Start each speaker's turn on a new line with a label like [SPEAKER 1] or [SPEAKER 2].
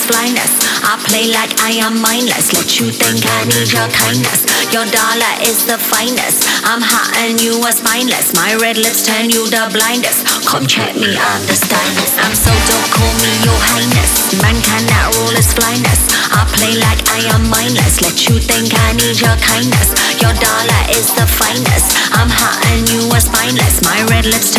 [SPEAKER 1] flyness. I play like I am mindless. Let you think I need your kindness. Your dollar is the finest. I'm hot and you are spineless. My red lips turn you the blindest. Come check me, I'm the stylist. I'm so dope, call me your highness. Man cannot rule his flyness. I play like I am mindless. Let you think I need your kindness. Your dollar is the finest. I'm hot and you are spineless. My red lips